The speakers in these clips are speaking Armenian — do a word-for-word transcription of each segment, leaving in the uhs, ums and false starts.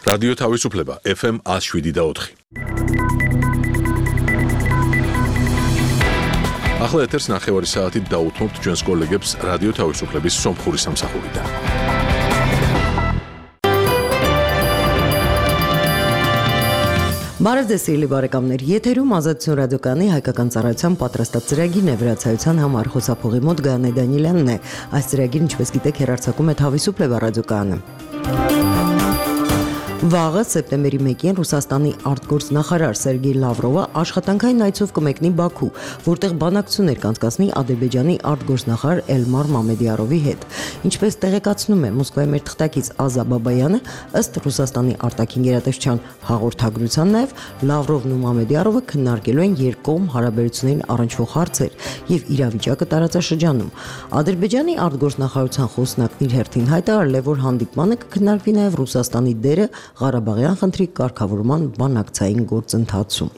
რადიო თავისუფლება ეფ ემ one oh seven და four. ახლა ეთერს ნახევარი საათით დაუთმობთ ჩვენს კოლეგებს რადიო თავისუფლების სომხური სამსახურიდან. Բարևձեզ բարեկամներ, եթերում ազատություն ռադիոկայանի հայկական ծառայության պատրաստած ծրագիրն է, վրացայության համար խոսափողի մոտ Գայանե Դանիելյանն է։ Այս ծրագիրն, ինչպես գիտեք, հեռարձակում է Თავისუფლება ռադիոկայանը։ Վաղը սեպտեմբերի մեկին Ռուսաստանի արտգործնախարար Սերգեյ Լավրովը աշխատանքային այցով կմեկնի Բաքու, որտեղ բանակցություններ կանցկացնի Ադրբեջանի արտգործնախարար Էլմար Մամեդիարովի հետ։ Ինչպես տեղեկացնում է Մոսկվայի մեր թղթակից Ազա Բաբայանը, ըստ Ռուսաստանի արտաքին գերատեսչության հաղորդագրության նաև Լավրովն ու Մամեդիարովը քննարկելու են երկկողմ հարաբերություններին առնչվող հարցեր եւ իրավիճակը տարածաշրջանում։ Ադրբեջանի արտգործնախարարության խոսնակն իր հերթին հայտարարել է, որ հանդիպմանը կքննարկվի նաև Ռուսաստանի դերը Ղարաբաղյան խնդրի կարգավորման բանակցային գործընթացում։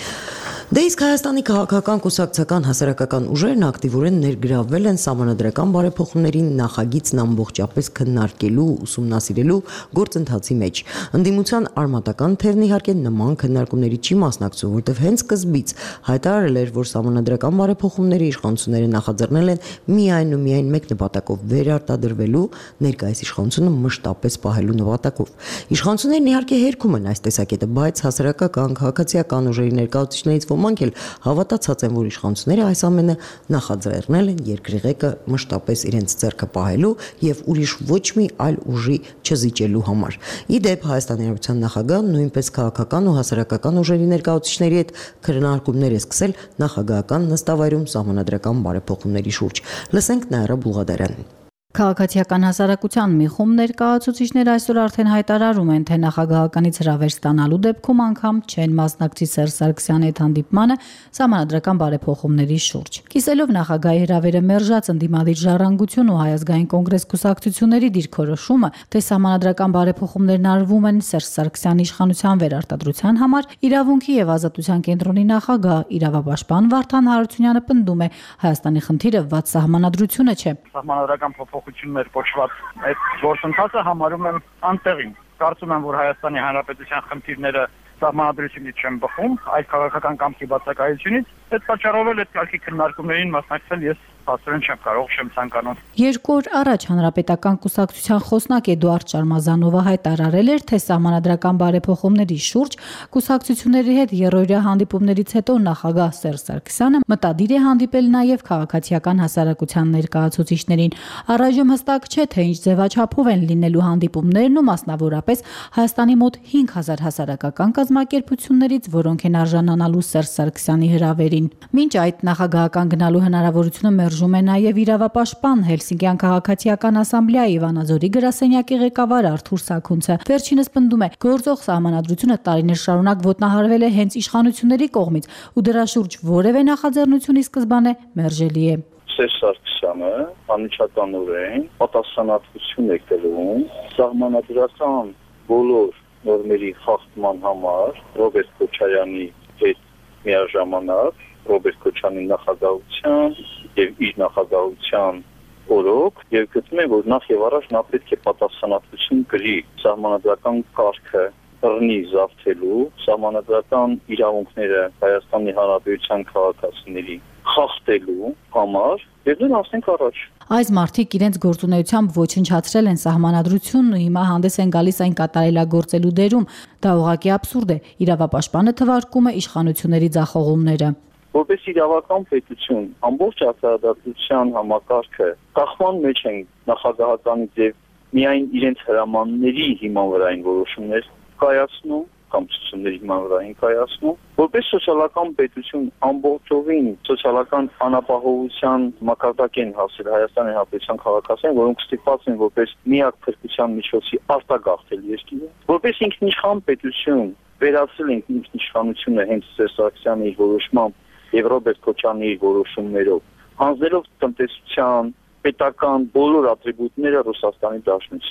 Դե իսկ Հայաստանի քաղաքական կուսակցական հասարակական ուժերն ակտիվորեն ներգրավվել են սահմանադրական բարեփոխումներին նախագիծն ամբողջապես քննարկելու, ուսումնասիրելու գործընթացի մեջ։ Ընդդիմության արմատական թևն իհարկե նման քննարկումների չի մասնակցում, որտեղ հենց սկզբից հայտարարել էր, որ սահմանադրական բարեփոխումների իշխանությունները նախաձեռնել են միայն ու միայն մեկ նպատակով վերարտադրվելու, ներկայիս իշխանությունը մշտապես պահելու նպատակով։ Իշխանություններն իհարկե հերքում են այս տեսակետը, բայց հասարակական, քաղաքացիական ուժերի ներկայացուցիչներից ոմանք էլ հավատացած են, որ իշխանությունները այս ամենը նախաձեռնել են երկրի ղեկը մշտապես իրենց ձեռքը պահելու եւ ուրիշ ոչ մի այլ ուժի չզիջելու համար։ Ի դեպ Հայաստանի Հանրապետության նախագահն նույնպես քաղաքական ու հասարակական ուժերի ներկայացուցիչների հետ քննարկումներ է սկսել նախագահական նստավայրում սահմանադրական բարեփոխումների շուրջ։ Լսենք Նաիրա Բուլղադարյանին։ Քաղաքացիական հասարակության մի խումբ ներկայացուցիչներ այսօր արդեն հայտարարում են, թե նախագահականից հրավեր ստանալու դեպքում անգամ չեն մասնակցի Սերժ Սարգսյանի հետ հանդիպմանը սահմանադրական բարեփոխումների շուրջ։ Կիսելով նախագահի հրավերը մերժած ընդդիմադիր ժառանգություն ու Հայ ազգային կոնգրես կուսակցությունների դիրքորոշումը, թե սահմանադրական բարեփոխումներն արվում են Սերժ Սարգսյանի իշխանության վերարտադրության համար, իրավունքի եւ ազատության կենտրոնի նախագահ իրավապաշտպան Վարդան Հարությունյանը պնդում է, Հայաստանի խնդիրը վատ սահմանադրությունը չէ։ Սահմանադրական փոփոխություններ կոչված այդ գործընթացը համարում եմ անտեղին։ Կարծում եմ, որ Հայաստանի Հանրապետության խնդիրները սահմանադրությունից չեն բխում, այլ քաղաքական կամքի բացակայությունից։ Այդ պատճառով էլ այդ կարգի քննարկումներին մասնակցել ես Հասարեն չեմ կարող, չեմ ցանկանում։ Երկու օր առաջ Հանրապետական կուսակցության խոսնակ Էդուարդ Շարմազանովը հայտարարել էր, թե սահմանադրական բարեփոխումների շուրջ կուսակցությունների հետ երրորդյա հանդիպումներից հետո նախագահ Սերժ Սարգսյանը մտադիր է հանդիպել նաև քաղաքացիական հասարակության ներկայացուցիչներին։ Առայժմ հստակ չէ, թե ինչ ձևաչափով են լինելու հանդիպումներն ու մասնավորապես Հայաստանի մոտ հինգ հազար հասարակական կազմակերպություններից, որոնք են արժանանալու Սերժ Սարգսյանի հրավերին։ Մինչ այդ նախագահական գնալու հնարավորությունը մերժում է նաև իրավապաշտպան Հելսինկյան քաղաքացիական ասամբլեայի Վանաձորի գրասենյակի ղեկավար Արթուր Սաքունցը։ Վերջինս պնդում է, գործող սահմանադրությունը տարիներ շարունակ ոտնահարվել է հենց իշխանությունների կողմից ու դրա շուրջ որևէ նախաձեռնություն ի սկզբանե մերժելի է։ Սերժ Սարգսյանը անմիջականորեն պատասխանատվություն է կրում սահմանադրական բոլոր նորմերի խախտման համար Ռոբերտ Քոչարյանի հետ միաժամանակ Ռոբերտ Քոչարյանի նախագահության եւ իր նախագահության օրոք եւ գտնում եմ, որ նախ եւ առաջ նա պետք է պատասխանատվություն կրի սահմանադրական կարգը բռնի զավթելու, սահմանադրական իրավունքները Հայաստանի Հանրապետության քաղաքացիների խախտելու համար եւ դեռ ասենք առաջ։ Այս մարդիկ իրենց գործունեությամբ ոչնչացրել են սահմանադրությունն ու հիմա հանդես են գալիս այն կատարելագործելու դերում։ Դա ուղղակի աբսուրդ է։ Իրավապաշտպանը թվարկում է իշխանությունների ձախողումները։ Որպես իրավական պետություն ամբողջ արտադրության համակարգը կախման մեջ են նախագահականից եւ միայն իրենց հրամանների հիման վրա են որոշումներ կայացնում կամ ցուցումների հիման վրա են կայացնում, որպես սոցիալական պետություն ամբողջովին սոցիալական անապահովության մակարդակ են հասել Հայաստանի Հանրապետության քաղաքացիներին, որոնք ստիպված են որպես միակ փրկության միջոցի արտագաղթել երկիրը, որպես ինքնիշխան պետություն վերացել են ինքնիշխանությունը հենց Սերժ Սարգսյանի որոշմամբ եւ Ռոբերտ Քոչարյանի որոշումներով, հանձնելով տնտեսության պետական բոլոր ատրիբուտները Ռուսաստանի Դաշնությանը։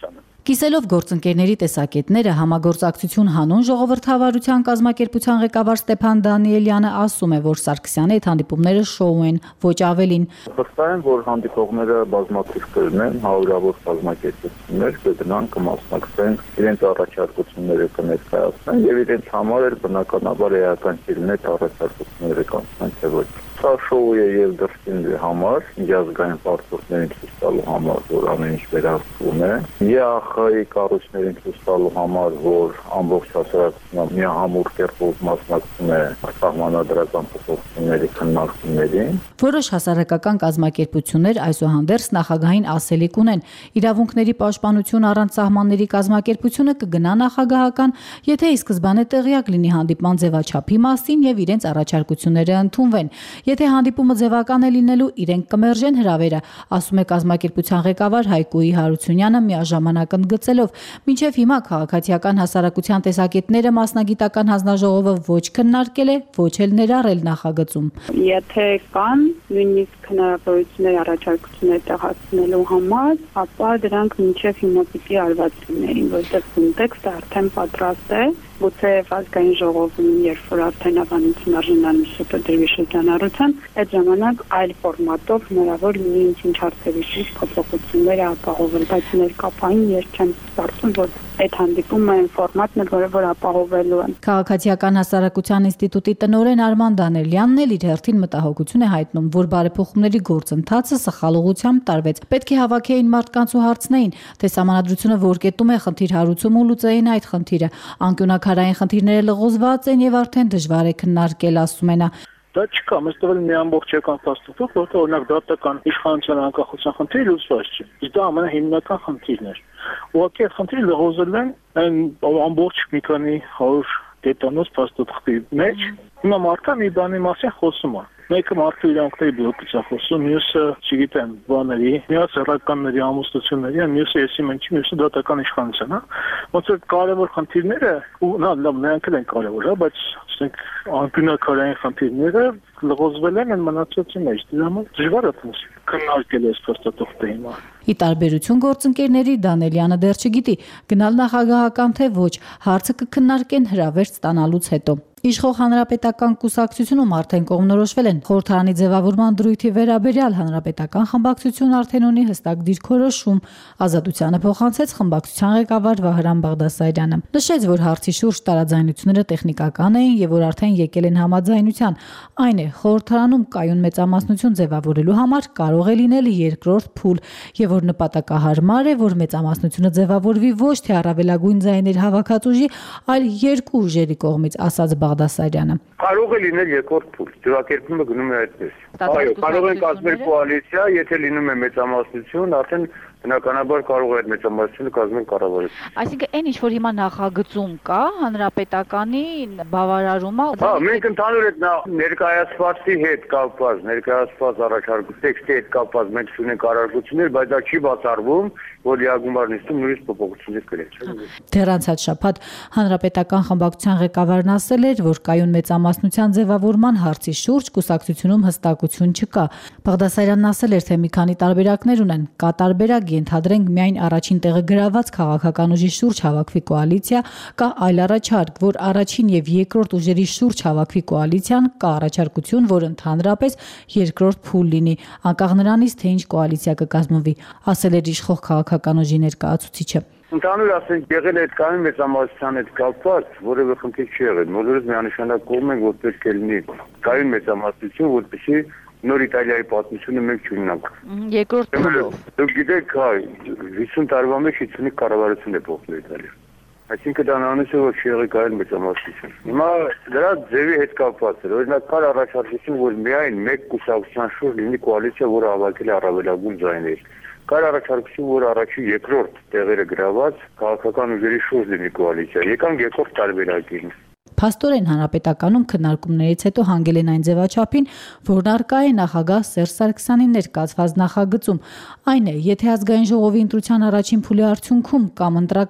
Կիսելով գործընկերների տեսակետները համագործակցություն հանուն ժողովրդավարության կազմակերպության ղեկավար Ստեփան Դանիելյանը ասում է, որ Սարգսյանի հետ հանդիպումները շոու են, ոչ ավելին։ Վստահ եմ, որ հանդիպողները բազմաթիվ կլինեն, հարյուրավոր կազմակերպություններ կգնան, կմասնակցեն, իրենց առաջարկությունները կներկայացնեն եւ իրենց համար էլ բնականաբար էական կլինի առաջարկությունները կանցնեն թե ոչ։ Սա շոու է եւ դրսին համար, միջազգային պարտություններին ցույց տալու համար, որ ամեն ինչ վերահսկվում է, ԵԱԽ-ի կառույցներին ցույց տալու համար, որ ամբողջ հասարակությունը միահամուռ կերպով մասնակցում է սահմանադրական փոփոխությունների քննարկումներին։ Որոշ հասարակական կազմակերպություններ այսուհանդերձ նախագահային ասելիք ունեն։ Իրավունքների պաշտպանություն առանց սահմանների կազմակերպությունը կգնա նախագահական, եթե ի սկզբանե տեղյակ լինի հանդիպման ձևաչափի մասին եւ իրենց առաջարկությունները ընդունվեն։ Եթե հանդիպումը ձևական է լինելու, իրենք կմերժեն հրավերը, ասում է կազմակերպության ղեկավար Հայկուի Հարությունյանը միաժամանակ ընդգծելով, մինչև հիմա քաղաքացիական հասարակության տեսակետները մասնագիտական հանձնաժողովը ոչ քննարկել է, ոչ էլ ներառել նախագծում։ Եթե կան նույնիսկ հնարավորություններ առաջարկություններ տեղացնելու համար, ապա դրանք մինչև հիմա պիտի արված լինեին, որտեղ կոնտեքստը արդեն պատրաստ է, գուցե ազգային ժողովում, երբ որ արդեն ավանդություն արժանանշը դրվի շրջանառության, այդ ժամանակ այլ ֆորմատով հնարավոր լինի ինչ-ինչ հարցերի շուրջ փոփոխություններ ապահովել, բայց ներկապային ես չեմ կարծում, որ այդ հանդիպումը այն ֆորմատն է, որը որ ապահովելու է։ Քաղաքացիական հասարակության ինստիտուտի տնօրեն Արման Դանելյանն էլ իր հերթին մտահոգություն է հայտնում, որ բարեփոխումների գործընթացը սխալ ուղղությամբ տարվեց։ Պետք է հավաքեին մարդկանց ու հարցնեին, թե սահմանադրությունը որ կետում է խնդիր հարուցում ու լուծեին այդ խնդիրը։ Անկյունաքարային խնդիրները լղոզված են եւ արդեն դժվար է քննարկել, ասում է նա։ Դա չկա, մեզ տվել մի ամբողջական փաստաթուղթ, որտեղ օրինակ դատական իշխանության անկախության խնդիրը լուծված չէ։ Իսկ դա ամենահիմնական խնդիրն էր։ Ուղղակի այդ խնդիրը լղոզել են այն ամբողջ մի քանի հարյուր դետանոց փաստաթղթի մեջ։ Հիմա մարդը մի բանի մասին խոսում է։ Մեկը մարդու իրավունքների բլոկից է խոսում, մյուսը, չգիտեմ, բաների, մյուսը սեռականների ամուսնությունների, մյուսը եսի մենչի, մյուսը դատական իշխանության, հա։ Ոնց որ կարևոր խնդիրները, ու նա լավ նրանք են կարևոր, հա, բայց ասենք անկյունաքարային խնդիրները լղոզվել են մնացածի մեջ։ Դրա համար դժվար է քննարկել այս փաստաթուղթը հիմա։ Ի տարբերություն գործընկերների Դանելյանը դեռ չգիտի, գնալ նախագահական թե ոչ, հարցը կքննարկեն հրավեր ստանալուց հետո։ Իշխող հանրապետական կուսակցությունում արդեն կողմնորոշվել են խորհրդարանի ձևավորման դրույթի վերաբերյալ հանրապետական խմբակցություն արդեն ունի հստակ դիրքորոշում, Ազատությանը փոխանցեց խմբակցության ղեկավար Վահրամ Բաղդասարյանը։ Նշեց, որ հարցի շուրջ տարաձայնությունները տեխնիկական էին եւ որ արդեն եկել են համաձայնության։ Այն է, խորհրդարանում կայուն մեծամասնություն ձևավորելու համար կարող է լինել երկրորդ փուլ եւ որ նպատակահարմար է, որ մեծամասնությունը ձևավորվի ոչ թե առավելագույն ձայներ հավաքած ուժի, այլ երկու ուժերի կողմից, ասաց Բաղդասարյանը։ Կարող է լինել երկրորդ փուլ, ձևակերպումը գնում է այդպես։ Այո, կարող են կազմել կոալիցիա, եթե լինում է մեծամասնություն, արդեն բնականաբար կարող է այդ մեծամասնությունը կազմել կառավարություն։ Այսինքն այն ինչ որ հիմա նախագծում կա, հանրապետականի բավարարումը։ Հա, մենք ընդհանուր այդ ներկայացվածի հետ կապված, ներկայացված առաջարկու տեքստի հետ կապված մենք ունենք առարկություններ, բայց դա չի բացառվում, որ լիագումար նիստում նույնիսկ փոփոխություններ կրեն։ Դեռ անցած շաբաթ հանրապետական խմբակցության ղեկավարն ասել էր, որ կայուն մեծամասնության ձևավորման հարցի շուրջ կուսակցությունում հստակություն չկա։ Բաղդասարյանն ասել էր, թե մի քանի տարբերակներ ունեն։ Կա տարբերակ, ենթադրենք միայն առաջին տեղը գրաված քաղաքական ուժի շուրջ հավաքվի կոալիցիա, կա այլ առաջարկ, որ առաջին եւ երկրորդ ուժերի շուրջ հավաքվի կոալիցիան, կա առաջարկություն, որ ընդհանրապես երկրորդ փուլ լինի, անկախ նրանից, թե ինչ կոալիցիա կկազմվի, ասել էր իշխող քաղաքական ուժի ներկայացուցիչը։ Ընդհանուր ասենք եղել է այդ կայուն մեծամասնության հետ կապված, որևէ խնդիր չի եղել։ Բոլորս միանշանակ կողմ ենք, որ պետք է լինի կայուն մեծամասնություն, որպեսզի նոր Իտալիայի պատմությունը մենք չունենանք։ Երկրորդ փուլով։ Դուք գիտեք, հա, հիսուն տարվա մեջ հիսունի կառավարություն է փոխվել Իտալիայում։ Այսինքն դա նույնիսկ որ չի եղել կայուն մեծամասնություն։ Հիմա դրա ձևի հետ կապված է։ Օրինակ կար առաջարկություն, որ միայն մեկ կուսակցության շուրջ լինի կոալիցիա, որը հավաքել է առավելագույն ձայներ։ Կար առաջարկություն, որ առաջի երկրորդ տեղերը գրաված քաղաքական ուժերի շուրջ լինի կոալիցիա։ Եկանք երկրորդ տարբերակին։ Փաստորեն հանրապետականում քննարկումներից հետո հանգել են այն ձևաչափին, որն արկա է նախագահ Սերժ Սարգսյանի ներկայացված նախագծում։ Այն է, եթե ազգային ժողովի ընտրության առաջին փուլի արդյունքում կամ ընտրական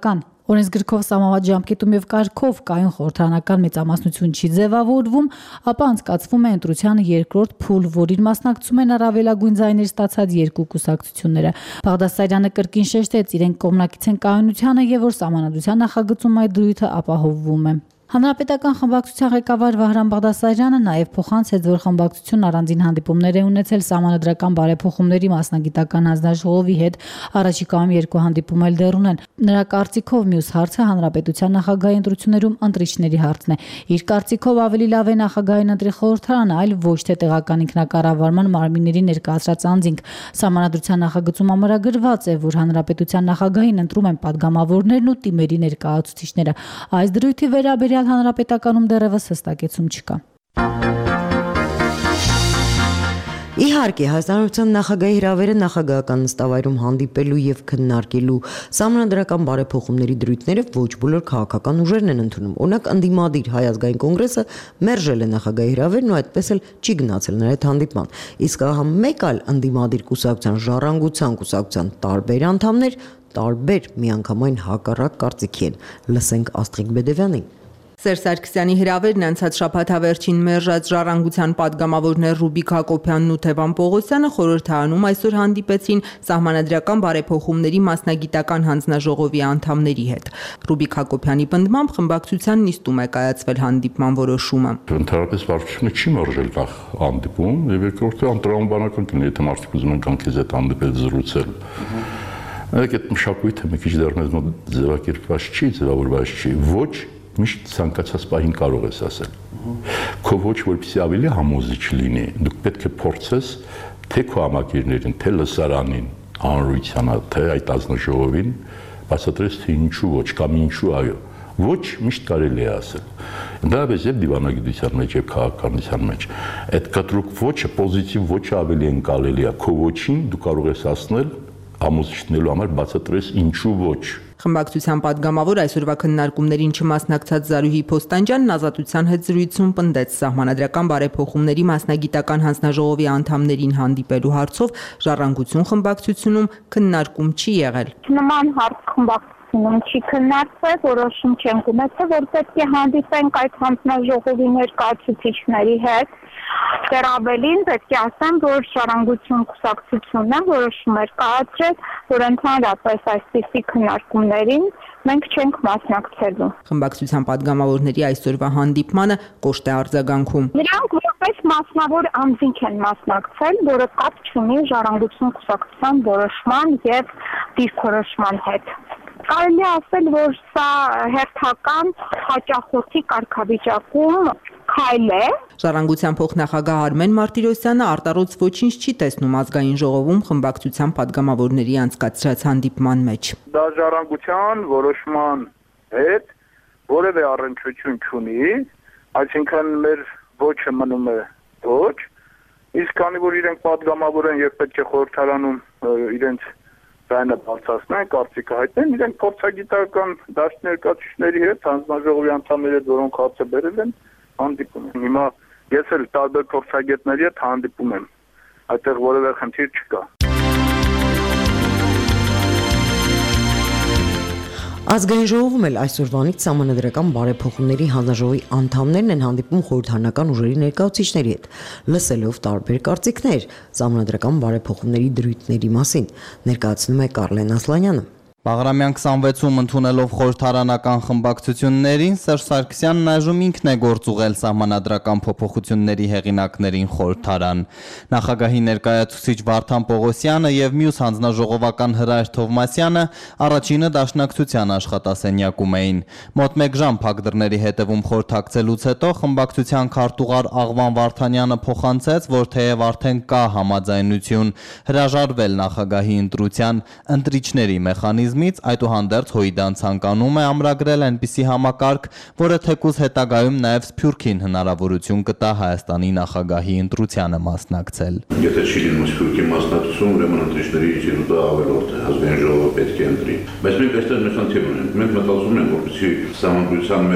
Օրենսգրքով սահմանված ժամկետում եւ կարգով կայուն խորհրդարանական մեծամասնություն չի ձևավորվում, ապա անցկացվում է ընտրության երկրորդ փուլ, որին մասնակցում են առավելագույն ձայներ ստացած երկու կուսակցությունները։ Բաղդասարյանը կրկին շեշտեց, իրենք կողմնակից են կայունությանը եւ որ սահմանադրության նախագծում այդ դրույթը ապահովվում է։ Հանրապետական խմբակցության ղեկավար Վահրամ Բաղդասարյանը նաև փոխանցեց, որ խմբակցությունն առանձին հանդիպումներ է ունեցել սահմանադրական բարեփոխումների մասնագիտական հանձնաժողովի հետ, առաջիկայում երկու հանդիպում էլ դեռ ունեն։ Նրա կարծիքով մյուս հարցը հանրապետության նախագահի ընտրություններում ընտրիչների հարցն է։ Իր կարծիքով ավելի լավ է նախագահային ընտրի խորհրդարանը, այլ ոչ թե տեղական ինքնակառավարման մարմինների ներկայացրած անձինք։ Սահմանադրության նախագծում ամրագրված է, որ հանրապետության նախագահին ընտրում են падգամավորներն ու տիմերի ներկայացուցիչները։ Այս դրույթի վերաբերյալ հանրապետականում դեռևս հստակեցում չկա։ Իհարկե, Հայաստանության նախագահի հրավերը նախագահական նստավայրում հանդիպելու եւ քննարկելու սահմանադրական բարեփոխումների դրույթները ոչ բոլոր քաղաքական ուժերն են ընդունում։ Օրինակ, ընդդիմադիր Հայ ազգային կոնգրեսը մերժել է նախագահի հրավերն ու այդպես էլ չի գնացել նրա հետ հանդիպման։ Իսկ ահա մեկ այլ ընդդիմադիր կուսակցության ժառանգության կուսակցության տարբեր անդամներ տարբեր միանգամայն հակառակ կարծիքի են։ Լսենք Աստղիկ Բեդևյանին։ Սերժ Սարգսյանի հրավերն անցած շաբաթավերջին մերժած ժառանգության падգամավորներ Ռուբիկ Հակոբյանն ու Թևան Պողոսյանը խորհրդարանում այսօր հանդիպեցին սահմանադրական բարեփոխումների մասնագիտական հանձնաժողովի անդամների հետ։ Ռուբիկ Հակոբյանի պնդմամբ խմբակցության նիստում է կայացվել հանդիպման որոշումը։ Ընդհանրապես վարչությունը չի մերժել նախ հանդիպում եւ երկրորդը անտրամաբանական կլինի, եթե մարդիկ ուզում են կան քեզ հետ հանդիպել զրուցել։ Այդ մշակույթը մի քիչ դեռ մեզ մոտ ձևակերպված չի, ձևավորված չի։ Ոչ միշտ ցանկացած պահին կարող ես ասել։ Քո ոչ որպեսզի ավելի համոզիչ լինի, դուք պետք է փորձես թե քո համակիրներին, թե լսարանին, հանրությանը, թե այդ ազնաժողովին բացատրես թե ինչու ոչ կամ ինչու այո։ Ոչ միշտ կարելի է ասել։ Ընդհանրապես եւ դիվանագիտության մեջ եւ քաղաքականության մեջ այդ կտրուկ ոչը պոզիտիվ ոչը ավելի ընկալելի է։ Քո ոչին դու կարող ես ասնել ամուսնելու համար բացատրես ինչու ոչ։ Խմբակցության падգամավոր այսօրվա քննարկումներին չմասնակցած Զարուհի Փոստանջյանն ազատության հետ զրույցում պնդեց սահմանադրական բարեփոխումների մասնագիտական հանձնաժողովի անդամներին հանդիպելու հարցով ժառանգություն խմբակցությունում քննարկում չի եղել։ Նման հարց խմբակցությունում չի քննարկվել, որոշում չենք ունեցել, որ պետք է հանդիպենք այդ հանձնաժողովի ներկայացուցիչների հետ։ Դեռ ավելին պետք է ասեմ, որ ժառանգություն կուսակցությունն է որոշումներ կայացրել, որ ընդհանրապես այսպիսի քննարկումներին մենք չենք մասնակցելու։ Խմբակցության падգամավորների այսօրվա հանդիպմանը կոշտ է արձագանքում։ Նրանք որպես մասնավոր անձինք են մասնակցել, որը կապ չունի ժառանգություն կուսակցության որոշման եւ դիրքորոշման հետ։ Կարելի է ասել, որ սա հերթական հաճախորդի կարգավիճակում քայլ է։ Ժառանգության փոխնախագահ Արմեն Մարտիրոսյանը արտառոց ոչինչ չի տեսնում ազգային ժողովում խմբակցության падգամավորների անցկացրած հանդիպման մեջ։ Դա ժառանգության որոշման հետ որևէ առնչություն չունի, այսինքն մեր ոչը մնում է ոչ, իսկ քանի որ իրենք падգամավոր են եւ պետք է խորհրդարանում իրենց բանը բացասնեն, կարծիքը հայտնեն, իրենք փորձագիտական դաշտ ներկայացուցիչների հետ, հանձնաժողովի անդամների հետ, որոնք հարցը բերել են, հանդիպում են։ Հիմա ես էլ տարբեր փորձագետների հետ հանդիպում եմ, այդտեղ որևէ խնդիր չկա։ Ազգային ժողովում էլ այսօրվանից սահմանադրական բարեփոխումների հանձնաժողովի անդամներն են հանդիպում խորհրդարանական ուժերի ներկայացուցիչների հետ, լսելով տարբեր կարծիքներ սահմանադրական բարեփոխումների դրույթների մասին, ներկայացնում է Կարլեն Ասլանյանը։ Բաղրամյան քսանվեցում ընդունելով խորհրդարանական խմբակցություններին Սերժ Սարգսյանն այժմ ինքն է գործուղել սահմանադրական փոփոխությունների հեղինակներին խորհրդարան։ Նախագահի ներկայացուցիչ Վարդան Պողոսյանը եւ մյուս հանձնաժողովական Հրայր Թովմասյանը առաջինը դաշնակցության աշխատասենյակում էին։ Մոտ մեկ ժամ փակ դռների հետևում խորհրդակցելուց հետո խմբակցության քարտուղար Աղվան Վարդանյանը փոխանցեց, որ թեև արդեն կա համաձայնություն հրաժարվել նախագահի ընտրության ընտրիչների մեխանիզմից, այդուհանդերձ Հույդան ցանկանում է ամրագրել այնպիսի համակարգ, որը թեկուզ հետագայում նաև Սփյուռքին հնարավորություն կտա Հայաստանի նախագահի ընտրությանը մասնակցել։ Եթե չի լինում Սփյուռքի մասնակցություն, ուրեմն ընտրիչների ինստիտուտը ավելորդ է, ազգային ժողովը պետք է ընտրի։ Բայց մենք այստեղ մի խնդիր ունենք։ Մենք մտածում ենք, որպեսզի սահմանադրության մեջ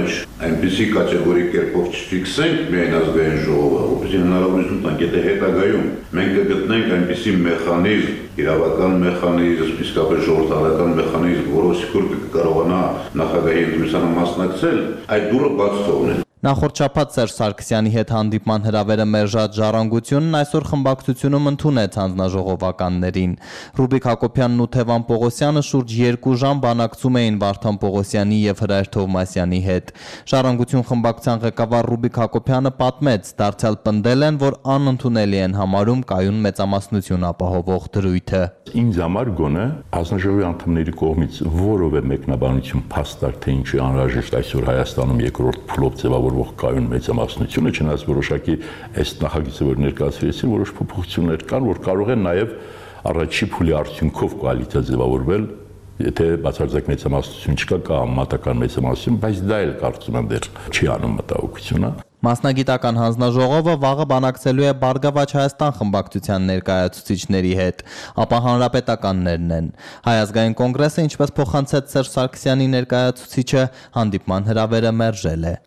այնպիսի կատեգորիկ կերպով չֆիքսենք միայն ազգային ժողովը, որպեսզի հնարավորություն տանք, եթե հետագայում մենք կգտնենք այնպիսի մեխանիզմ, իրավական մեխանիզմ, իսկապես ժողովրդական մեխանիզմ, որով սիքուր կկարողանա նախագահի ընտրությանը մասնակցել, այդ դուռը բաց թողնել։ Նախորդ շաբաթ Սերժ Սարգսյանի հետ հանդիպման հրավերը մերժած Ժառանգությունն այսօր խմբակցությունում ընդունեց հանձնաժողովականներին։ Ռուբիկ Հակոբյանն ու Թևան Պողոսյանը շուրջ երկու ժամ բանակցում էին Վարդան Պողոսյանի եւ Հրայր Թովմասյանի հետ։ Ժառանգություն խմբակցության ղեկավար Ռուբիկ Հակոբյանը պատմեց, դարձյալ պնդել են, որ անընդունելի են համարում կայուն մեծամասնություն ապահովող դրույթը։ Ինձ համար գոնե հանձնաժողովի անդամների կողմից որևէ մեկնաբանություն փաստարկ թե ինչի անհրաժեշտ այսօր Հայաստանում երկրորդ փուլով ձևավորվող կայուն մեծամասնությունը, չնայած որոշակի այս նախագիծը որ ներկայացրեցին, որոշ փոփոխություններ կան, որ կարող են նաև առաջի փուլի արդյունքով կոալիցիա ձևավորվել, եթե բացարձակ մեծամասնություն չկա, կա համատական մեծամասնություն, բայց դա էլ կարծում եմ դեռ չի անում մտահոգությունը։ Մասնագիտական հանձնաժողովը վաղը բանակցելու է Բարգավաճ Հայաստան խմբակցության ներկայացուցիչների հետ, ապա հանրապետականներն են։ Հայ ազգային կոնգրեսը, ինչպես փոխանցեց Սերժ Սարգսյանի ներկայացուցիչը, հանդիպման հրավերը մերժել է։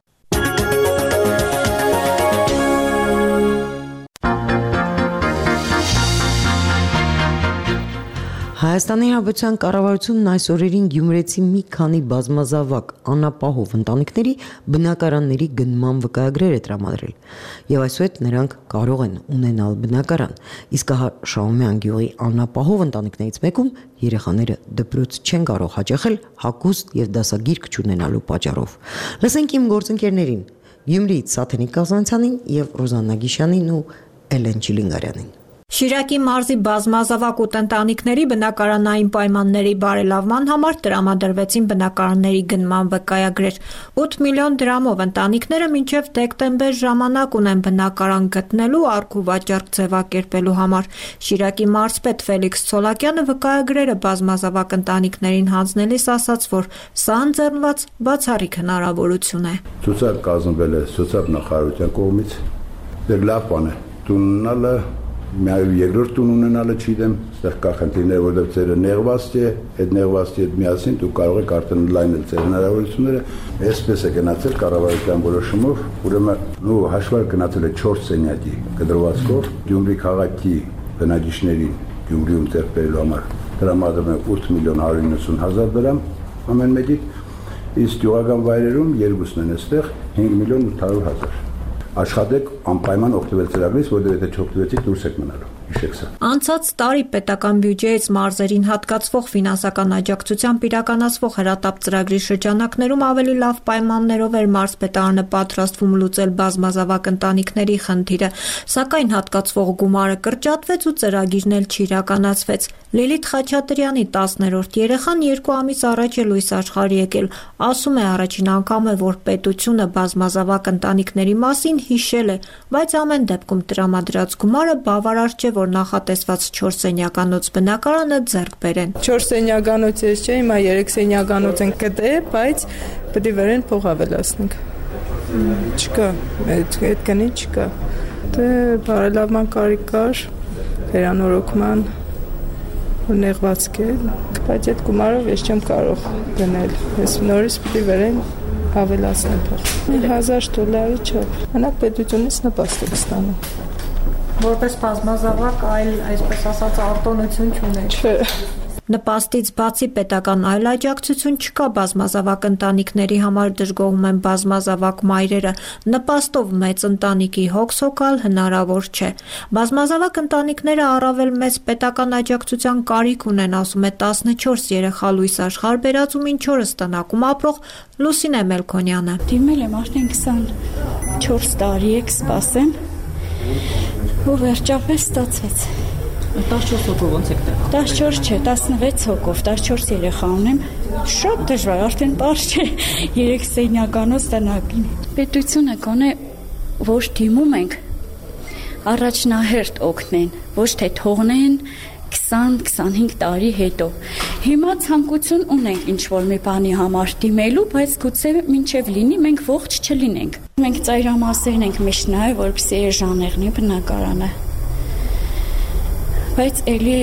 Հայաստանի Հանրապետության կառավարությունն այս օրերին Գյումրեցի մի քանի բազմազավակ անապահով ընտանիքների բնակարանների գնման վկայագրեր է տրամադրել, եւ այսուհետ նրանք կարող են ունենալ բնակարան, իսկ հա Շահումյան գյուղի անապահով ընտանիքներից մեկում երեխաները դպրոց չեն կարող հաճախել հագուստ եւ դասագիրք չունենալու պատճառով։ Լսենք իմ գործընկերներին Գյումրիից Սաթենիկ Կազանցյանին եւ Ռոզաննա Գիշյանին ու Էլեն Չիլինգարյանին։ Շիրակի մարզի բազմազավակ ու տնտանիքների բնակարանային պայմանների բարելավման համար տրամադրվեցին բնակարանների գնման վկայագրեր։ ութ միլիոն դրամով ընտանիքները մինչև դեկտեմբեր ժամանակ ունեն բնակարան գտնելու առք ու վաճառք ձևակերպելու համար։ Շիրակի մարզպետ Ֆելիքս Ցոլակյանը վկայագրերը բազմազավակ ընտանիքներին հանձնելիս ասաց, որ սա ընձեռնված բացառիկ հնարավորություն է։ Ցուցակ կազմվել է սոցիալ նախարարության կողմից։ Դեռ լավ բան է։ Տուննալը Միայն երկրորդ տուն ունենալը չգիտեմ, այստեղ կա խնդիրներ, որտեղ ծերը նեղված է, այդ նեղվածի հետ միասին դու կարող եք արդեն լայնել ծեր հնարավորությունները, այսպես է գնացել կառավարության որոշումով, ուրեմն նու հաշվար գնացել է չորս սենյակի կդրվածքով, Գյումրի քաղաքի բնակիչներին Գյումրիում ձեռքբերելու համար տրամադրում է ութ միլիոն հարյուր իննսուն հազար դրամ ամեն մեկի, իսկ գյուղական վայրերում երկուսն են այստեղ հինգ միլիոն ութ հարյուր հազար։ Աշխատեք անպայման օգտվել ծրագրից, որտեղ եթե չօգտվեցիք դուրս եք մնալու։ Հիշեք սա։ Անցած տարի պետական բյուջեից մարզերին հատկացվող ֆինանսական աջակցությամբ իրականացվող հրատապ ծրագրի շրջանակներում ավելի լավ պայմաններով էր մարզպետարանը պատրաստվում լուծել բազմազավակ ընտանիքների խնդիրը, սակայն հատկացվող գումարը կրճատվեց ու ծրագիրն էլ չիրականացվեց։ Լիլիթ Խաչատրյանի տասներորդ երեխան երկու ամիս առաջ է լույս աշխարհ եկել, ասում է առաջին անգամ է, որ պետությունը բազմազավակ ընտանիքների մասին հիշել է, բայց ամեն դեպքում տրամադրած գումարը բավարար չէ, որ նախատեսված չորս սենյականոց բնակարանը ձեռք բերեն։ չորս սենյականոց էս չէ, հիմա երեք սենյականոց են գտել, բայց պետք է վերեն փող ավելացնենք։ Չկա, այդ այդքանի չկա։ Դե բարելավման կարիք կար, վերանորոգման նեղվածք է, բայց այդ գումարով ես չեմ կարող գնել։ Ես նորից պետք է վերեն ավելացնեմ փող։ հազար դոլարի չափ։ Մենակ պետությունից նպաստ եք ստանում։ Որպես բազմազավակ այլ, այսպես ասած, արտոնություն չունեք։ Չէ։ Նպաստից բացի պետական այլ աջակցություն չկա բազմազավակ ընտանիքների համար դժգոհում են բազմազավակ մայրերը, նպաստով մեծ ընտանիքի հոգս հոգալ հնարավոր չէ։ Բազմազավակ ընտանիքները առավել մեծ պետական աջակցության կարիք ունեն, ասում է տասնչորս երեխա լույս աշխարհ բերած ու մինչ օրս տնակում ապրող Լուսինե Մելքոնյանը։ Դիմել եմ արդեն քսանչորս տարի եք սպասեմ ու վերջապես ստացվեց։ տասնչորս հոգով ոնց եք տեղ։ տասնչորս չէ, տասնվեց հոգով, տասնչորս երեխա ունեմ։ Շատ դժվար, արդեն պարզ չէ երեք սենյականոց տնակին։ Պետությունը գոնե ոչ դիմում ենք, առաջնահերթ օգնեն, ոչ թե թողնեն քսան-քսանհինգ տարի հետո։ Հիմա ցանկություն ունենք ինչ-որ մի բանի համար դիմելու, բայց գուցե մինչև լինի մենք ողջ չլինենք։ Մենք ծայրամասերն ենք միշտ նայել, որպեսզի Էժանեղնի բնակարանը բայց էլի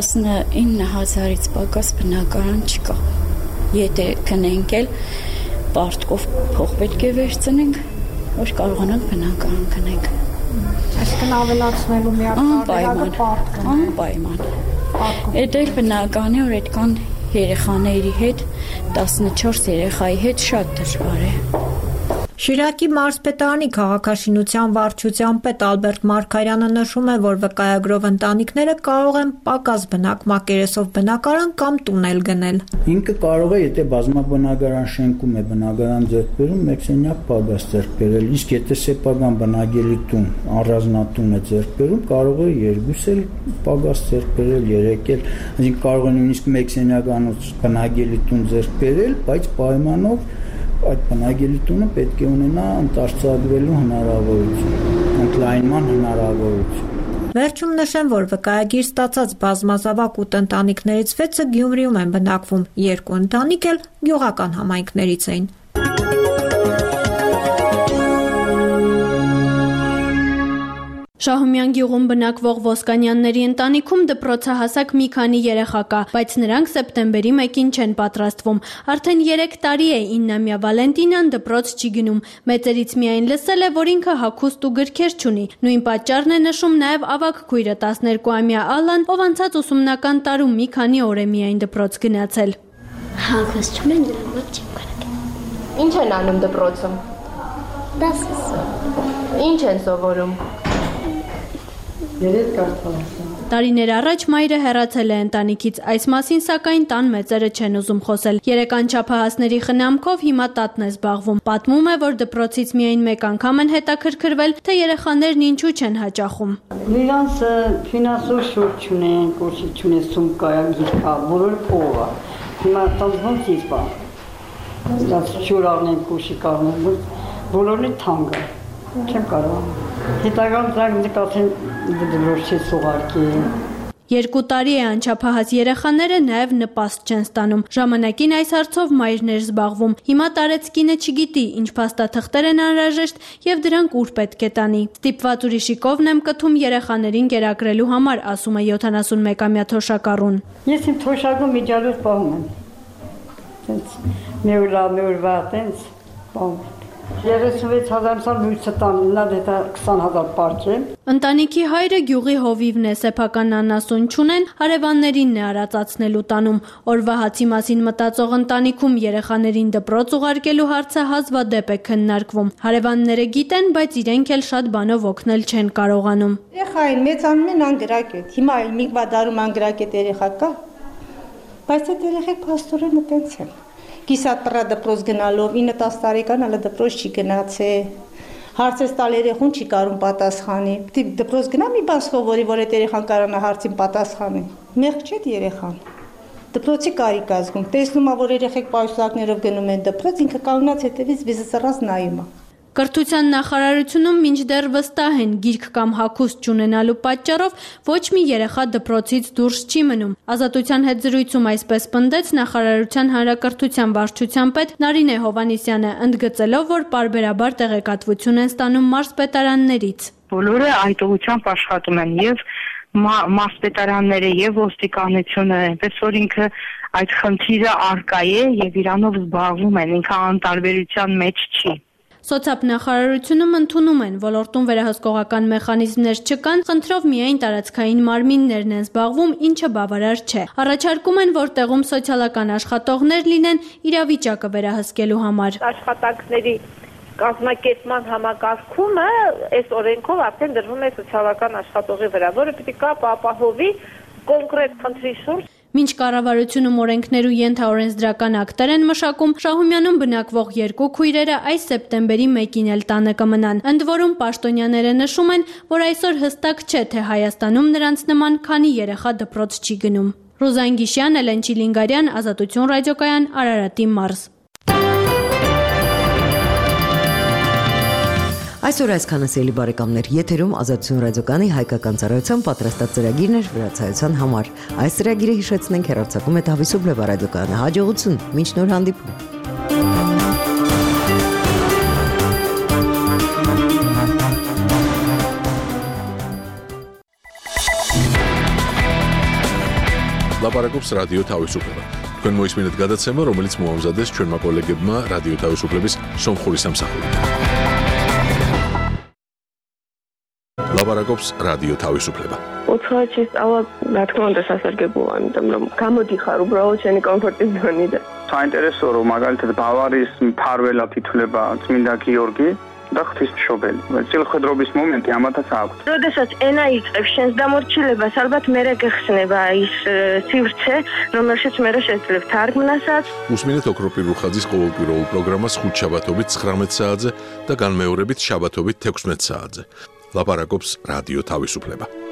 տասնինը հազարից պակաս բնակարան չկա։ Եթե քնենք էլ պարտքով փող պետք է վերցնենք, որ կարողանանք բնակարան գնենք։ Այսինքն ավելացնելու միակ տարբերակը պարտքն է։ Անպայման։ Այդ էլ բնական է, որ այդքան երեխաների հետ, տասնչորս երեխայի հետ շատ դժվար է։ Շիրակի մարզպետարանի քաղաքաշինության վարչության պետ Ալբերտ Մարգարյանը նշում է, որ վկայագրով ընտանիքները կարող են պակաս բնակ մակերեսով բնակարան կամ տունել գնել։ Ինքը կարող է, եթե բազմաբնակարան շենքում է բնակարան ձեռք բերում, մեկ սենյակ պակաս ձեռք բերել, իսկ եթե սեփական բնակելի տուն, առանձնատուն է ձեռք բերում, կարող է երկուս էլ պակաս ձեռք բերել, երեք էլ, այսինքն կարող է նույնիսկ մեկ սենյականոց բնակելի տուն ձեռք բերել, բայց պայմանով այդ բնակելի տունը պետք է ունենա ընտարցակվելու հնարավորություն, ընդլայնման հնարավորություն։ Վերջում նշեմ, որ վկայագիր ստացած բազմազավակ ութ ընտանիքներից վեցը Գյումրիում են բնակվում, երկու ընտանիք էլ գյուղական համայնքներից էին։ Շահումյան գյուղում բնակվող Ոսկանյանների ընտանիքում դպրոցահասակ մի քանի երեխա կա, բայց նրանք սեպտեմբերի մեկին չեն պատրաստվում։ Արդեն երեք տարի է իննամյա Վալենտինան դպրոց չի գնում։ Մեծերից միայն լսել է, որ ինքը հագուստ ու գրքեր չունի։ Նույն պատճառն է նշում նաև ավագ քույրը տասներկուամյա Ալան, ով անցած ուսումնական տարում մի քանի օր է միայն դպրոց գնացել։ Հագուստ չունեմ, դրա մոտ չեմ կարող։ Ինչ են անում դպրոցում։ Դասս։ Ինչ են սովորում։ Տարիներ առաջ մայրը հեռացել է ընտանիքից, այս մասին սակայն տան մեծերը չեն ուզում խոսել։ Երեք անչափահասների խնամքով հիմա տատն է զբաղվում։ Պատմում է, որ դպրոցից միայն մեկ անգամ են հետաքրքրվել, թե երեխաներն ինչու չեն հաճախում։ Նրանց ֆինանսով շուրջ չունեն, կոշի չունեն, սումկա, գիրկա, բոլորը փողա։ Հիմա տանձնոց իսպա։ Դա շուրավն են, կոշի կառնեն, բոլորն է թանգը։ Չեմ կարող։ Հետագան դրանք նկատեն դպրոց չի սուղարկի։ Երկու տարի է անչափահաս երեխաները նաև նպաստ չեն ստանում։ Ժամանակին այս հարցով մայրն էր զբաղվում։ Հիմա տարեցկինը չգիտի, ինչ փաստաթղթեր են անհրաժեշտ եւ դրանք ուր պետք է տանի։ Ստիպված ուրիշի կողմն եմ կթում երեխաներին կերակրելու համար, ասում է յոթանասունմեկամյա Թոշակառուն։ Ես իմ թոշակում միջալուց պահում եմ։ Տենց մեր լավ, մեր վատ, տենց պահում։ երեսունվեց հազար սալ լույսը տան, նա դետա քսան հազար պարկ է։ Ընտանիքի հայրը գյուղի հովիվն է, սեփական անասուն չունեն, հարևաններինն է արածացնելու տանում։ Օրվա հացի մասին մտածող ընտանիքում երեխաներին դպրոց ուղարկելու հարցը հազվադեպ է քննարկվում։ Հարևանները գիտեն, բայց իրենք էլ շատ բանով օգնել չեն կարողանում։ Երեխային մեծանում են անգրակետ, հիմա մի բադարում անգրակետ երեխա կա, բայց այդ երեխեք փաստորեն տենց են։ Կիսատ պրա դպրոց գնալով ինը տասը տարեկան հələ դպրոց չի գնացել։ Հարցես տալ երեխուն չի կարում պատասխանի։ Պետք դպրոց գնա մի բան սովորի, որ այդ երեխան կարողանա հարցին պատասխանի։ Մեղք չէ երեխան։ Դպրոցի կարիք ազգում։ Տեսնում ա, որ երեխեք պայուսակներով գնում են դպրոց, ինքը կանգնած հետևից վիզսռած նայում ա։ Կրթության նախարարությունում մինչդեռ վստահ են գիրք կամ հագուստ չունենալու պատճառով ոչ մի երեխա դպրոցից դուրս չի մնում։ Ազատության հետ զրույցում այսպես պնդեց նախարարության հանրակրթության վարչության պետ Նարինե Հովհաննիսյանը, ընդգծելով, որ պարբերաբար տեղեկատվություն են ստանում մարզպետարաններից։ Բոլորը այդ ուղղությամբ աշխատում են եւ մարզպետարանները եւ ոստիկանությունը, այնպես որ ինքը այդ խնդիրը արկա է եւ իրանով զբաղվում են, ինքը անտարբերության մեջ չի։ Սոցիալնախարարությունում ընդունում են, ոլորտում վերահսկողական մեխանիզմներ չկան, խնդրով միայն տարածքային մարմիններն են զբաղվում, ինչը բավարար չէ։ Առաջարկում են, որ տեղում սոցիալական աշխատողներ լինեն իրավիճակը վերահսկելու համար։ Աշխատանքների կազմակերպման համակարգումը այս օրենքով արդեն դրվում է սոցիալական աշխատողի վրա, որը պիտի կա ապահովի կոնկրետ խնդրի շուրջ։ Մինչ կառավարությունում օրենքներ ու ենթաօրենսդրական ակտեր են մշակում, Շահումյանում բնակվող երկու քույրերը այս սեպտեմբերի մեկին էլ տանը կմնան։ Ընդ որում պաշտոնյաները նշում են, որ այսօր հստակ չէ, թե Հայաստանում նրանց նման քանի երեխա դպրոց չի գնում։ Ռուզան Գիշյան, Էլեն Չիլինգարյան, Ազատություն ռադիոկայան, Արարատի մարզ։ Այսօր այսքանը սիրելի բարեկամներ, եթերում Ազատություն ռադիոկայանի հայկական ծառայության պատրաստած ծրագիրն էր վրացայության համար։ Այս ծրագիրը հիշեցնենք հեռարձակում է Դավիթ Սուբլեվա ռադիոկայանը։ Հաջողություն, մինչ նոր հանդիպում։ Լապարակոպս ռադիո Դավիթ Սուբլեվա თქვენ მოისმინეთ გადაცემა, რომელიც მოამზადეს ჩვენმა კოლეგებმა რადიო თავისუფლების სომხური სამსახურიდან. ლაპარაკობს რადიო თავისუფლება. უცხოეთში სწავლა, რა თქმა უნდა, სასარგებლოა, იმიტომ რომ გამოდიხარ უბრალოდ შენი კომფორტის ზონიდან. საინტერესოა, რომ მაგალითად ბავარიის მფარველად ითვლება წმინდა გიორგი და ღვთისმშობელი. წილხვედრობის მომენტი ამათაც აქვს. როდესაც ენა იწყებს შენს დამორჩილებას, ალბათ მერე გეხსნება ის სივრცე, რომელშიც მერე შეძლებ თარგმნასაც. უსმინეთ ოქროპირ რუხაძის ყოველკვირეულ პროგრამას ხუთ შაბათობით ცხრამეტ საათზე და განმეორებით შაბათობით თექვსმეტ საათზე. ლაპარაკობს რადიო თავისუფლება.